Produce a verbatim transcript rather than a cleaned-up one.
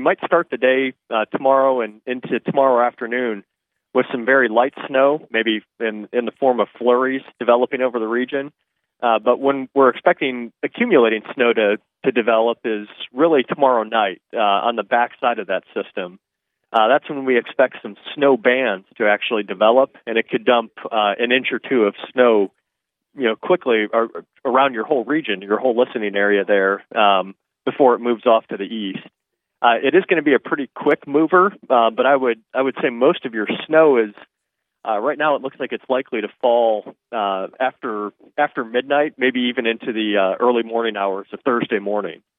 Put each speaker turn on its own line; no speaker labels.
might start the day uh, tomorrow and into tomorrow afternoon with some very light snow, maybe in, in the form of flurries developing over the region. Uh, but when we're expecting accumulating snow to, to develop is really tomorrow night uh, on the backside of that system. Uh, that's when we expect some snow bands to actually develop, and it could dump uh, an inch or two of snow, you know, quickly or, around your whole region, your whole listening area there, um, before it moves off to the east. Uh, it is going to be a pretty quick mover, uh, but I would I would say most of your snow is uh, right now. It looks like it's likely to fall uh, after after midnight, maybe even into the uh, early morning hours of Thursday morning.